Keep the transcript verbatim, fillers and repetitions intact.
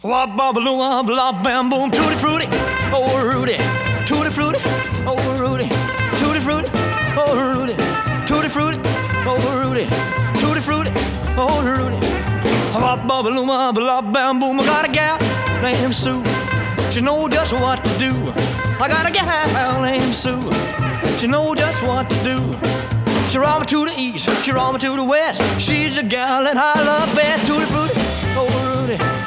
Wop bobble wop blah bam boom tutti frutti, oh Rudy, tutti frutti, oh Rudy, tutti frutti, oh Rudy, tutti frutti, oh Rudy, tutti frutti, oh Rudy. Wop bobble wop blah bam boom. I got a gal named Sue, she know just what to do. I got a gal named Sue, she know just what to do. She roll me to the east, she roll me to the west. She's a gal that I love best. Tutti frutti, oh Rudy.